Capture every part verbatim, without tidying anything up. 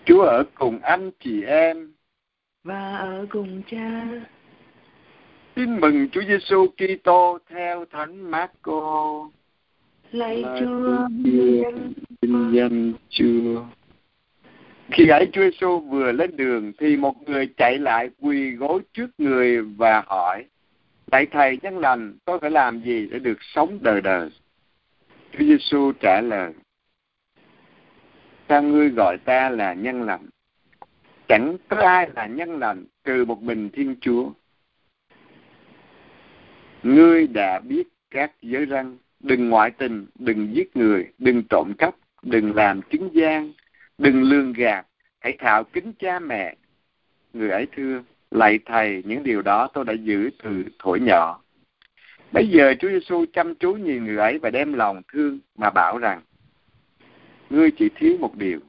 Chúa ở cùng anh chị em và ở cùng Cha. Tin mừng Chúa Giêsu Kitô theo Thánh Mác-cô. Lạy Chúa, vinh danh Chúa. Khi ấy Chúa Giêsu vừa lên đường thì một người chạy lại quỳ gối trước người và hỏi: Lạy Thầy nhân lành, tôi phải làm gì để được sống đời đời? Chúa Giêsu trả lời: Sao ngươi gọi ta là nhân lành? Chẳng có ai là nhân lành trừ một mình Thiên Chúa. Ngươi đã biết các giới răn: đừng ngoại tình, đừng giết người, đừng trộm cắp, đừng làm chứng gian, đừng lường gạt, hãy thạo kính cha mẹ. Người ấy thưa: Lạy Thầy, những điều đó tôi đã giữ từ thuở nhỏ. Bây giờ Chúa Giêsu chăm chú nhìn người ấy và đem lòng thương mà bảo rằng: Ngươi chỉ thiếu một điều,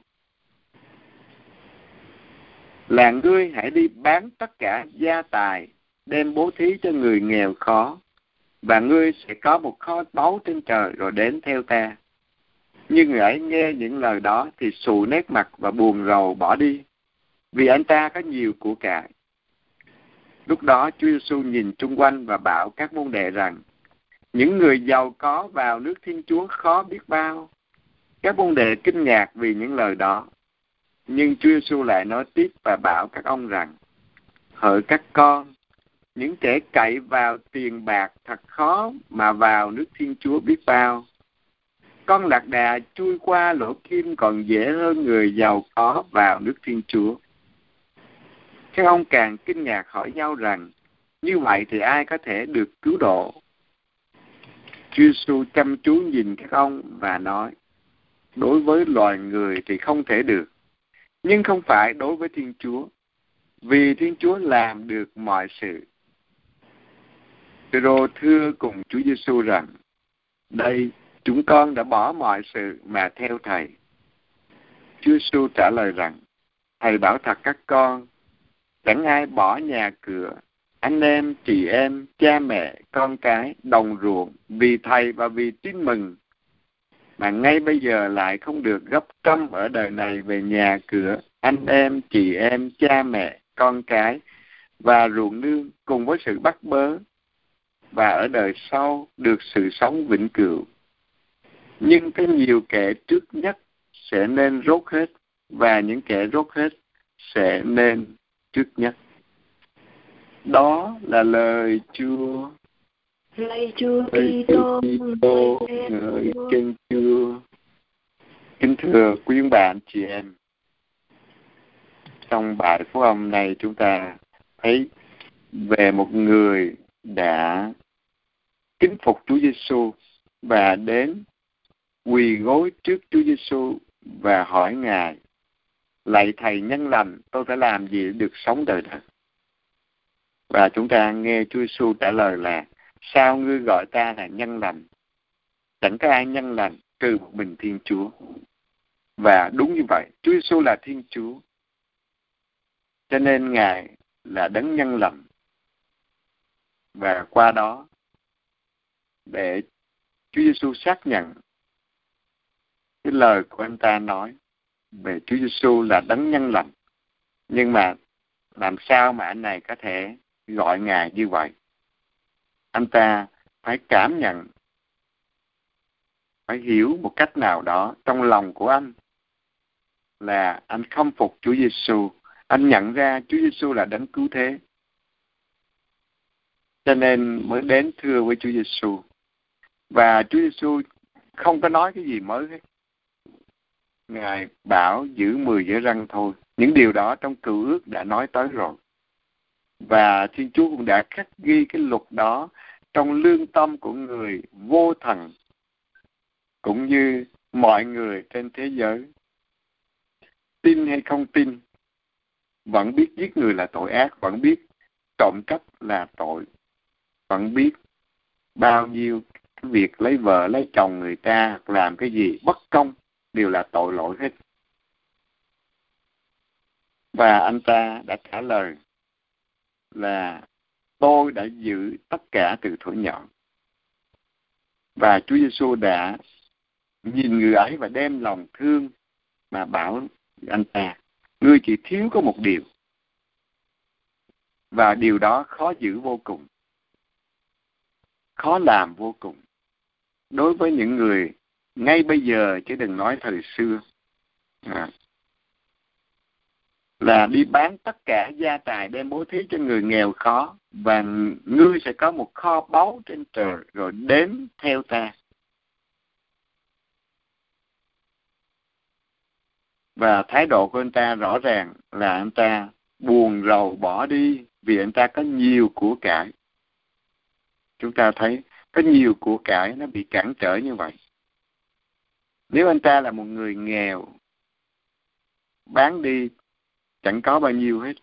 là ngươi hãy đi bán tất cả gia tài, đem bố thí cho người nghèo khó, và ngươi sẽ có một kho báu trên trời, rồi đến theo ta. Nhưng người ấy nghe những lời đó thì xù nét mặt và buồn rầu bỏ đi, vì anh ta có nhiều của cải. Lúc đó Chúa Giêsu nhìn chung quanh và bảo các môn đệ rằng: những người giàu có vào nước Thiên Chúa khó biết bao. Các môn đệ kinh ngạc vì những lời đó. Nhưng Chúa Giêsu lại nói tiếp và bảo các ông rằng: hỡi các con, những kẻ cậy vào tiền bạc thật khó mà vào nước Thiên Chúa biết bao. Con lạc đà chui qua lỗ kim còn dễ hơn người giàu có vào nước Thiên Chúa. Các ông càng kinh ngạc hỏi nhau rằng: như vậy thì ai có thể được cứu độ? Chúa Giêsu chăm chú nhìn các ông và nói: đối với loài người thì không thể được, nhưng không phải đối với Thiên Chúa, vì Thiên Chúa làm được mọi sự. Phêrô thưa cùng Chúa Giêsu rằng: đây, chúng con đã bỏ mọi sự mà theo Thầy. Chúa Giêsu trả lời rằng: Thầy bảo thật các con, chẳng ai bỏ nhà cửa, anh em, chị em, cha mẹ, con cái, đồng ruộng vì Thầy và vì tin mừng, mà ngay bây giờ lại không được gấp trăm ở đời này về nhà cửa, anh em, chị em, cha mẹ, con cái và ruộng nương cùng với sự bắt bớ, và ở đời sau được sự sống vĩnh cửu. Nhưng có nhiều kẻ trước nhất sẽ nên rốt hết, và những kẻ rốt hết sẽ nên trước nhất. Đó là lời Chúa. Lạy Chúa Kitô, ngợi khen Chúa. Kính thưa quý bạn chị em, trong bài phúc âm này chúng ta thấy về một người đã kính phục Chúa Giêsu và đến quỳ gối trước Chúa Giêsu và hỏi Ngài: lạy Thầy nhân lành, tôi phải làm gì để được sống đời đời? Và chúng ta nghe Chúa Giêsu trả lời là: sao ngươi gọi ta là nhân lành? Chẳng có ai nhân lành trừ một mình Thiên Chúa. Và đúng như vậy, Chúa Giêsu là Thiên Chúa, cho nên Ngài là đấng nhân lành. Và qua đó để Chúa Giêsu xác nhận cái lời của anh ta nói về Chúa Giêsu là đấng nhân lành. Nhưng mà làm sao mà anh này có thể gọi Ngài như vậy? Anh ta phải cảm nhận, phải hiểu một cách nào đó trong lòng của anh là anh khâm phục Chúa Giêsu. Anh nhận ra Chúa Giêsu là đấng cứu thế, cho nên mới đến thưa với Chúa Giêsu. Và Chúa Giêsu không có nói cái gì mới hết. Ngài bảo giữ mười giới răn thôi. Những điều đó trong Cựu Ước đã nói tới rồi. Và Thiên Chúa cũng đã khắc ghi cái luật đó trong lương tâm của người vô thần, cũng như mọi người trên thế giới. Tin hay không tin, vẫn biết giết người là tội ác, vẫn biết trộm cắp là tội, vẫn biết bao nhiêu cái việc lấy vợ, lấy chồng người ta, làm cái gì bất công đều là tội lỗi hết. Và anh ta đã trả lời là: tôi đã giữ tất cả từ thuở nhỏ. Và Chúa Giêsu đã nhìn người ấy và đem lòng thương mà bảo anh ta: ngươi chỉ thiếu có một điều, và điều đó khó giữ vô cùng, khó làm vô cùng đối với những người ngay bây giờ, chứ đừng nói thời xưa. À, là đi bán tất cả gia tài đem bố thí cho người nghèo khó, và ngươi sẽ có một kho báu trên trời, rồi đến theo ta. Và thái độ của anh ta rõ ràng là anh ta buồn rầu bỏ đi vì anh ta có nhiều của cải. Chúng ta thấy có nhiều của cải nó bị cản trở như vậy. Nếu anh ta là một người nghèo, bán đi chẳng có bao nhiêu hết.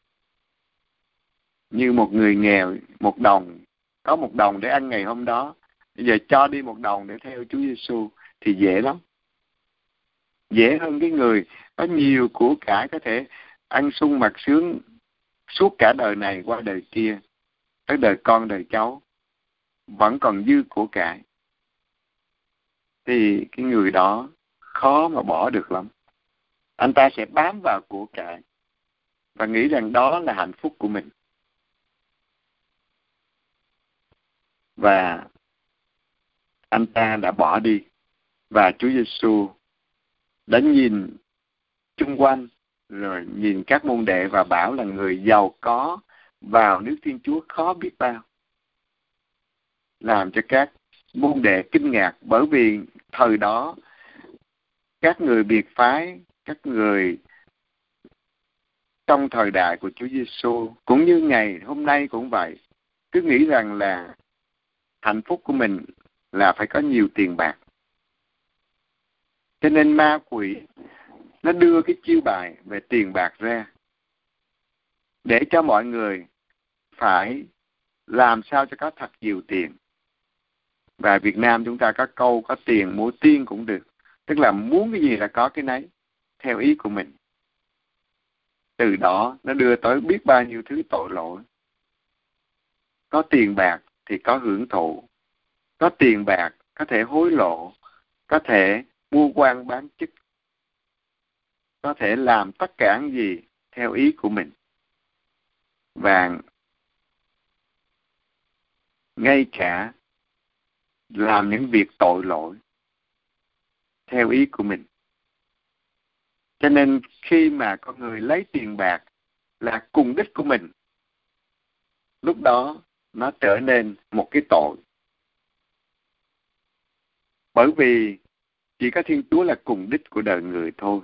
Như một người nghèo, một đồng, có một đồng để ăn ngày hôm đó, bây giờ cho đi một đồng để theo Chúa Giêsu thì dễ lắm. Dễ hơn cái người có nhiều của cải có thể ăn sung mặc sướng suốt cả đời này qua đời kia, tới đời con đời cháu, vẫn còn dư của cải. Thì cái người đó khó mà bỏ được lắm. Anh ta sẽ bám vào của cải và nghĩ rằng đó là hạnh phúc của mình. Và anh ta đã bỏ đi. Và Chúa Giêsu đã nhìn chung quanh, rồi nhìn các môn đệ và bảo là người giàu có vào nước Thiên Chúa khó biết bao. Làm cho các môn đệ kinh ngạc, bởi vì thời đó các người biệt phái, các người trong thời đại của Chúa Giêsu cũng như ngày hôm nay cũng vậy, cứ nghĩ rằng là hạnh phúc của mình là phải có nhiều tiền bạc. Cho nên ma quỷ nó đưa cái chiêu bài về tiền bạc ra để cho mọi người phải làm sao cho có thật nhiều tiền. Và Việt Nam chúng ta có câu có tiền mua tiên cũng được, tức là muốn cái gì là có cái nấy theo ý của mình. Từ đó nó đưa tới biết bao nhiêu thứ tội lỗi. Có tiền bạc thì có hưởng thụ, có tiền bạc có thể hối lộ, có thể mua quan bán chức, có thể làm tất cả những gì theo ý của mình. Và ngay cả làm những việc tội lỗi theo ý của mình. Cho nên khi mà con người lấy tiền bạc là cùng đích của mình, lúc đó nó trở nên một cái tội. Bởi vì chỉ có Thiên Chúa là cùng đích của đời người thôi.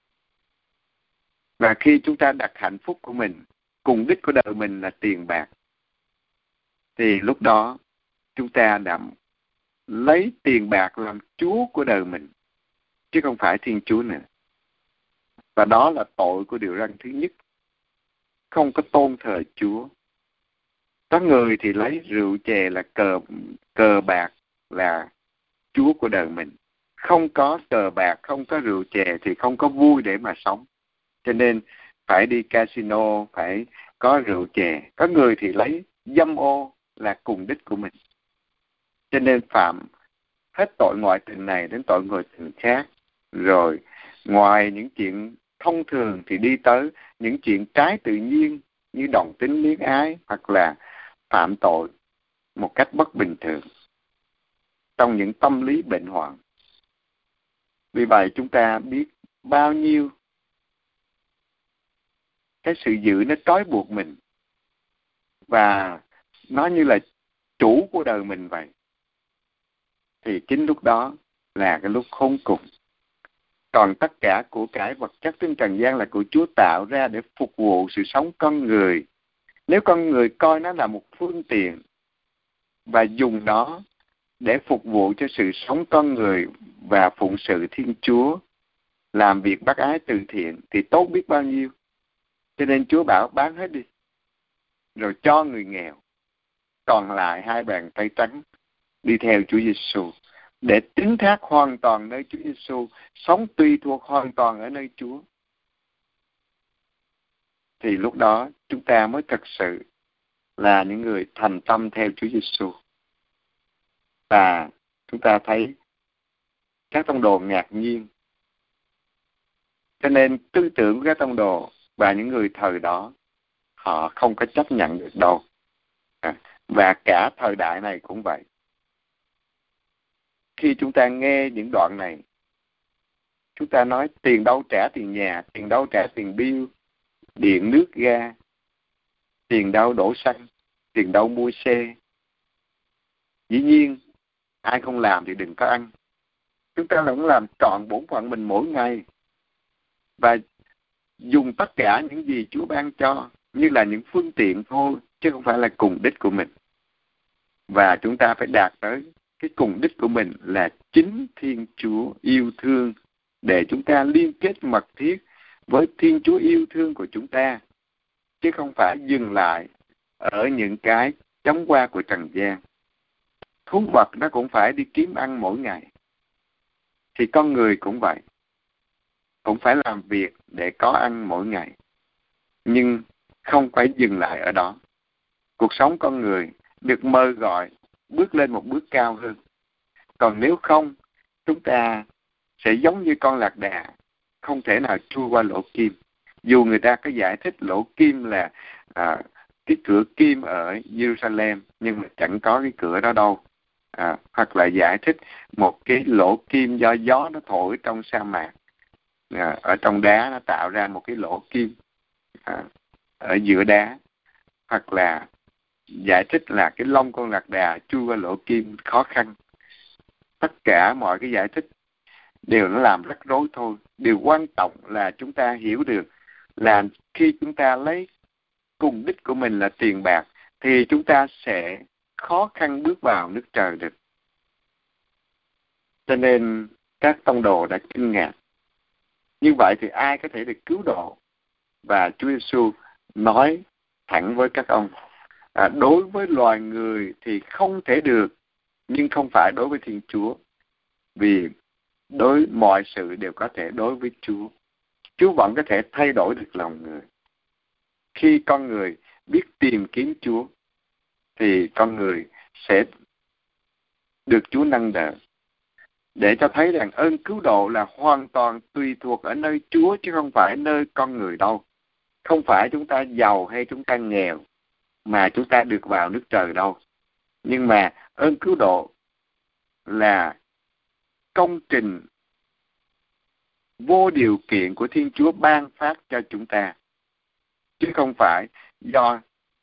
Và khi chúng ta đặt hạnh phúc của mình, cùng đích của đời mình là tiền bạc, thì lúc đó chúng ta đã lấy tiền bạc làm Chúa của đời mình, chứ không phải Thiên Chúa nữa. Và đó là tội của điều răn thứ nhất, không có tôn thờ Chúa. Có người thì lấy rượu chè là cờ, cờ bạc là Chúa của đời mình. Không có cờ bạc, không có rượu chè thì không có vui để mà sống. Cho nên phải đi casino, phải có rượu chè. Có người thì lấy dâm ô là cùng đích của mình. Cho nên phạm hết tội ngoại tình này đến tội ngoại tình khác. Rồi ngoài những chuyện thông thường thì đi tới những chuyện trái tự nhiên như đồng tính luyến ái, hoặc là phạm tội một cách bất bình thường trong những tâm lý bệnh hoạn. Vì vậy chúng ta biết bao nhiêu cái sự dữ nó trói buộc mình, và nó như là chủ của đời mình vậy. Thì chính lúc đó là cái lúc khốn cùng. Còn tất cả của cải vật chất trên trần gian là của Chúa tạo ra để phục vụ sự sống con người. Nếu con người coi nó là một phương tiện và dùng nó để phục vụ cho sự sống con người và phụng sự Thiên Chúa, làm việc bác ái từ thiện, thì tốt biết bao nhiêu. Cho nên Chúa bảo bán hết đi, rồi cho người nghèo, còn lại hai bàn tay trắng đi theo Chúa Giêsu, để tín thác hoàn toàn nơi Chúa Giêsu, sống tùy thuộc hoàn toàn ở nơi Chúa. Thì lúc đó chúng ta mới thật sự là những người thành tâm theo Chúa Giêsu. Và chúng ta thấy các tông đồ ngạc nhiên. Cho nên tư tưởng của các tông đồ và những người thời đó, họ không có chấp nhận được đâu. À, và cả thời đại này cũng vậy. Khi chúng ta nghe những đoạn này, chúng ta nói tiền đâu trả tiền nhà, tiền đâu trả tiền bill, điện nước ga, tiền đâu đổ xăng, tiền đâu mua xe. Dĩ nhiên, ai không làm thì đừng có ăn. Chúng ta vẫn làm trọn bổn phận mình mỗi ngày và dùng tất cả những gì Chúa ban cho như là những phương tiện thôi, chứ không phải là cùng đích của mình. Và chúng ta phải đạt tới cái cùng đích của mình là chính Thiên Chúa yêu thương, để chúng ta liên kết mật thiết với Thiên Chúa yêu thương của chúng ta, chứ không phải dừng lại ở những cái chóng qua của trần gian. Thú vật nó cũng phải đi kiếm ăn mỗi ngày, thì con người cũng vậy, cũng phải làm việc để có ăn mỗi ngày, nhưng không phải dừng lại ở đó. Cuộc sống con người được mời gọi bước lên một bước cao hơn. Còn nếu không, chúng ta sẽ giống như con lạc đà, không thể nào chui qua lỗ kim. Dù người ta có giải thích lỗ kim là à, cái cửa kim ở Jerusalem, nhưng mà chẳng có cái cửa đó đâu. À, hoặc là giải thích một cái lỗ kim do gió nó thổi trong sa mạc, à, ở trong đá nó tạo ra một cái lỗ kim à, ở giữa đá. Hoặc là giải thích là cái lông con lạc đà chui qua lỗ kim khó khăn. Tất cả mọi cái giải thích đều nó làm rắc rối thôi. Điều quan trọng là chúng ta hiểu được là khi chúng ta lấy cùng đích của mình là tiền bạc, thì chúng ta sẽ khó khăn bước vào nước trời được. Cho nên các tông đồ đã kinh ngạc. Như vậy thì ai có thể được cứu độ? Và Chúa Giêsu nói thẳng với các ông, à, đối với loài người thì không thể được, nhưng không phải đối với Thiên Chúa. Vì đối mọi sự đều có thể đối với Chúa. Chúa vẫn có thể thay đổi được lòng người. Khi con người biết tìm kiếm Chúa, thì con người sẽ được Chúa nâng đỡ, để cho thấy rằng ơn cứu độ là hoàn toàn tùy thuộc ở nơi Chúa, chứ không phải nơi con người đâu. Không phải chúng ta giàu hay chúng ta nghèo mà chúng ta được vào nước trời đâu. Nhưng mà ơn cứu độ là công trình vô điều kiện của Thiên Chúa ban phát cho chúng ta, chứ không phải do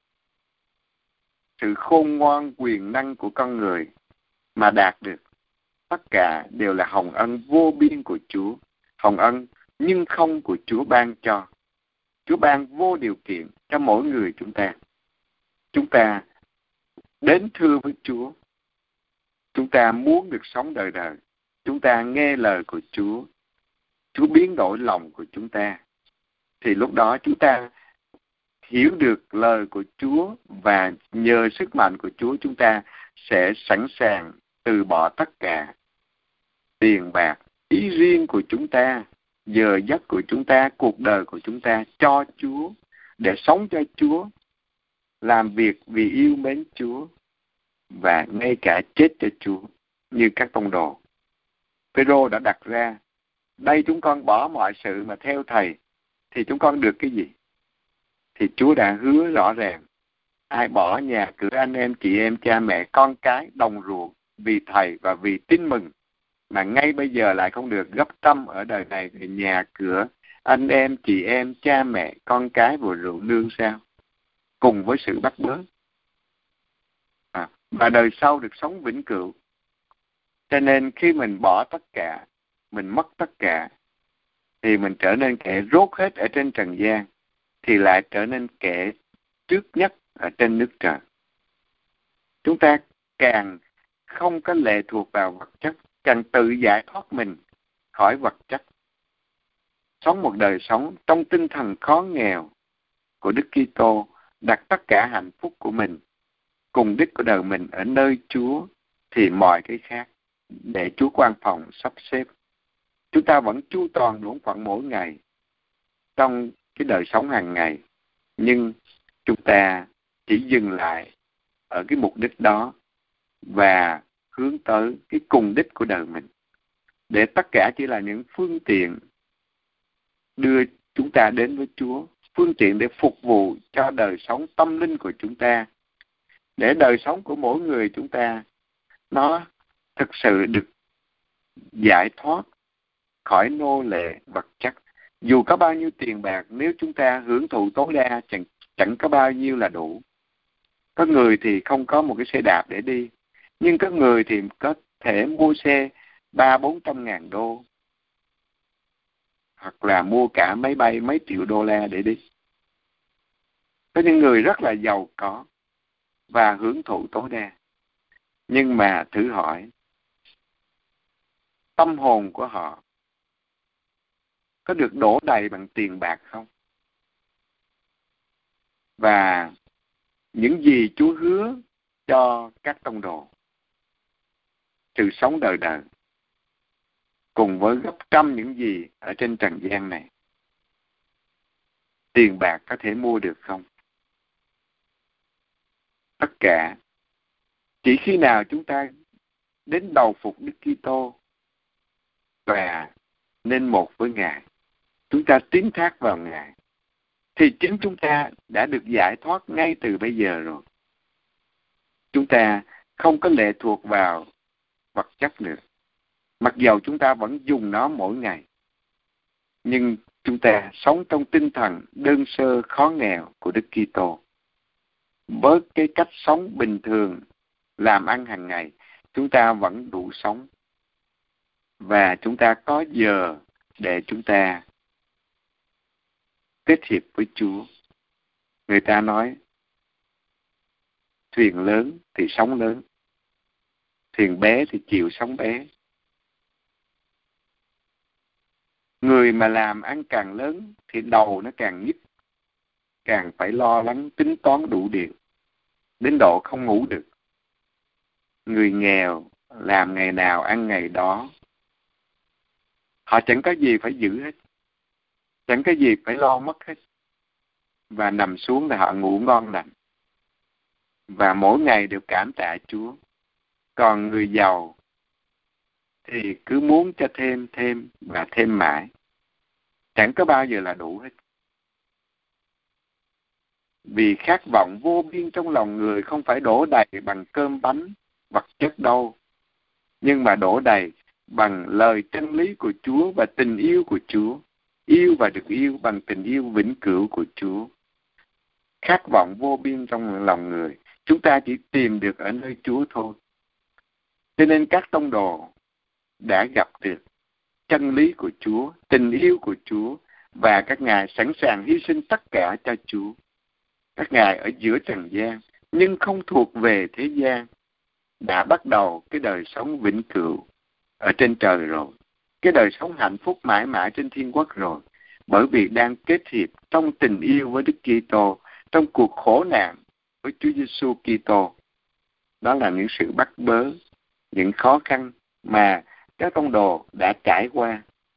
sự khôn ngoan quyền năng của con người mà đạt được. Tất cả đều là hồng ân vô biên của Chúa, hồng ân nhưng không của Chúa ban cho. Chúa ban vô điều kiện cho mỗi người chúng ta. Chúng ta đến thưa với Chúa, chúng ta muốn được sống đời đời, chúng ta nghe lời của Chúa, Chúa biến đổi lòng của chúng ta, thì lúc đó chúng ta hiểu được lời của Chúa, và nhờ sức mạnh của Chúa chúng ta sẽ sẵn sàng từ bỏ tất cả tiền bạc, ý riêng của chúng ta, giờ giấc của chúng ta, cuộc đời của chúng ta cho Chúa, để sống cho Chúa, làm việc vì yêu mến Chúa, và ngay cả chết cho Chúa, như các tông đồ. Phêrô đã đặt ra, đây chúng con bỏ mọi sự mà theo Thầy, thì chúng con được cái gì? Thì Chúa đã hứa rõ ràng, ai bỏ nhà cửa, anh em, chị em, cha mẹ, con cái, đồng ruộng vì Thầy và vì tin mừng, mà ngay bây giờ lại không được gấp trăm ở đời này về nhà cửa, anh em, chị em, cha mẹ, con cái và ruộng nương sao? Cùng với sự bắt bớ. À, và đời sau được sống vĩnh cửu. Cho nên khi mình bỏ tất cả, mình mất tất cả, thì mình trở nên kẻ rốt hết ở trên trần gian, thì lại trở nên kẻ trước nhất ở trên nước trời. Chúng ta càng không có lệ thuộc vào vật chất, càng tự giải thoát mình khỏi vật chất. Sống một đời sống trong tinh thần khó nghèo của Đức Kitô, đặt tất cả hạnh phúc của mình, cùng đích của đời mình ở nơi Chúa, thì mọi cái khác để Chúa quan phòng sắp xếp. Chúng ta vẫn chu toàn bổn phận mỗi ngày trong cái đời sống hàng ngày, nhưng chúng ta chỉ dừng lại ở cái mục đích đó và hướng tới cái cùng đích của đời mình, để tất cả chỉ là những phương tiện đưa chúng ta đến với Chúa, phương tiện để phục vụ cho đời sống tâm linh của chúng ta, để đời sống của mỗi người chúng ta nó thực sự được giải thoát khỏi nô lệ vật chất. Dù có bao nhiêu tiền bạc, nếu chúng ta hưởng thụ tối đa chẳng, chẳng có bao nhiêu là đủ. Có người thì không có một cái xe đạp để đi, nhưng có người thì có thể mua xe ba bốn trăm ngàn đô, hoặc là mua cả máy bay mấy triệu đô la để đi. Có những người rất là giàu có và hưởng thụ tối đa. Nhưng mà thử hỏi, tâm hồn của họ có được đổ đầy bằng tiền bạc không? Và những gì Chúa hứa cho các tông đồ, sự sống đời đời, cùng với gấp trăm những gì ở trên trần gian này, tiền bạc có thể mua được không? Tất cả chỉ khi nào chúng ta đến đầu phục Đức Kitô và nên một với Ngài, chúng ta tín thác vào Ngài, thì chính chúng ta đã được giải thoát ngay từ bây giờ rồi. Chúng ta không có lệ thuộc vào vật chất nữa. Mặc dầu chúng ta vẫn dùng nó mỗi ngày, nhưng chúng ta sống trong tinh thần đơn sơ khó nghèo của Đức Kitô. Với cái cách sống bình thường, làm ăn hàng ngày, chúng ta vẫn đủ sống. Và chúng ta có giờ để chúng ta kết hiệp với Chúa. Người ta nói, thuyền lớn thì sóng lớn, thuyền bé thì chịu sóng bé. Người mà làm ăn càng lớn thì đầu nó càng nhức, càng phải lo lắng tính toán đủ điều, đến độ không ngủ được. Người nghèo làm ngày nào ăn ngày đó, họ chẳng có gì phải giữ hết, chẳng có gì phải lo mất hết, và nằm xuống là họ ngủ ngon lành, và mỗi ngày đều cảm tạ Chúa. Còn người giàu thì cứ muốn cho thêm thêm và thêm mãi, chẳng có bao giờ là đủ hết. Vì khát vọng vô biên trong lòng người không phải đổ đầy bằng cơm bánh vật chất đâu, nhưng mà đổ đầy bằng lời chân lý của Chúa và tình yêu của Chúa. Yêu và được yêu bằng tình yêu vĩnh cửu của Chúa. Khát vọng vô biên trong lòng người, chúng ta chỉ tìm được ở nơi Chúa thôi. Cho nên các tông đồ đã gặp được chân lý của Chúa, tình yêu của Chúa, và các ngài sẵn sàng hy sinh tất cả cho Chúa. Các ngài ở giữa trần gian, nhưng không thuộc về thế gian, đã bắt đầu cái đời sống vĩnh cửu ở trên trời rồi, cái đời sống hạnh phúc mãi mãi trên thiên quốc rồi, bởi vì đang kết hiệp trong tình yêu với Đức Kitô, trong cuộc khổ nạn với Chúa Giêsu Kitô. Đó là những sự bắt bớ, những khó khăn mà các tông đồ đã trải qua.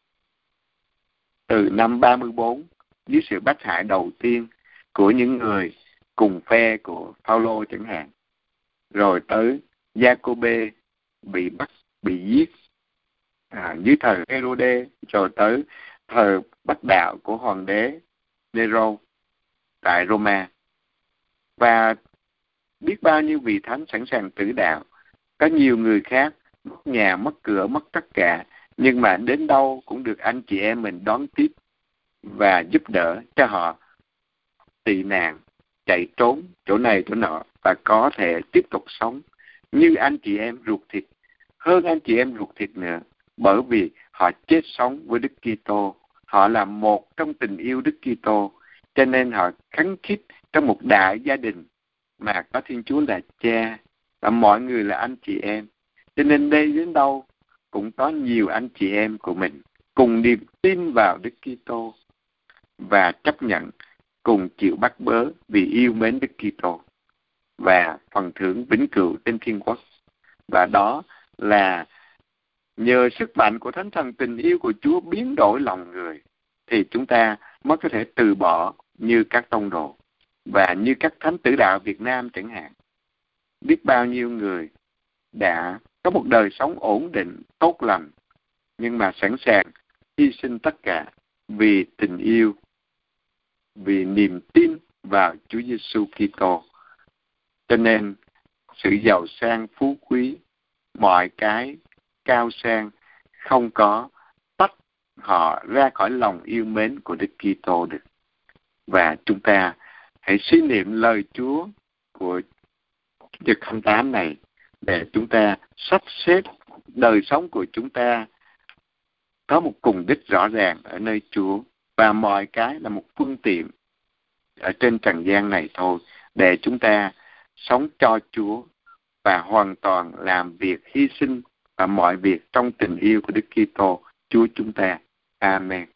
Từ năm ba mươi bốn, dưới sự bắt hại đầu tiên của những người cùng phe của Phaolô chẳng hạn, rồi tới Gia-cô-bê bị bắt, bị giết à, dưới thời Hê-rô-đê, rồi tới thời bắt đạo của hoàng đế Nero tại Roma, và biết bao nhiêu vị thánh sẵn sàng tử đạo. Có nhiều người khác mất nhà, mất cửa, mất tất cả, nhưng mà đến đâu cũng được anh chị em mình đón tiếp và giúp đỡ cho họ tị nạn, chạy trốn chỗ này chỗ nọ, và có thể tiếp tục sống như anh chị em ruột thịt, hơn anh chị em ruột thịt nữa, bởi vì họ chết sống với Đức Kitô, họ là một trong tình yêu Đức Kitô, cho nên họ khăng khít trong một đại gia đình mà có Thiên Chúa là cha và mọi người là anh chị em. Cho nên đây đến đâu cũng có nhiều anh chị em của mình cùng niềm tin vào Đức Kitô và chấp nhận cùng chịu bắt bớ vì yêu mến Đức Kitô và phần thưởng vĩnh cửu trên thiên quốc. Và đó là nhờ sức mạnh của Thánh Thần tình yêu của Chúa biến đổi lòng người, thì chúng ta mới có thể từ bỏ như các tông đồ và như các thánh tử đạo Việt Nam chẳng hạn. Biết bao nhiêu người đã có một đời sống ổn định, tốt lành, nhưng mà sẵn sàng hy sinh tất cả vì tình yêu, vì niềm tin vào Chúa Giêsu Kitô. Cho nên sự giàu sang phú quý, mọi cái cao sang không có tách họ ra khỏi lòng yêu mến của Đức Kitô được. Và chúng ta hãy suy niệm lời Chúa của Nhật hai tám này để chúng ta sắp xếp đời sống của chúng ta có một cùng đích rõ ràng ở nơi Chúa, và mọi cái là một phương tiện ở trên trần gian này thôi để chúng ta sống cho Chúa và hoàn toàn làm việc hy sinh và mọi việc trong tình yêu của Đức Kitô Chúa chúng ta. Amen.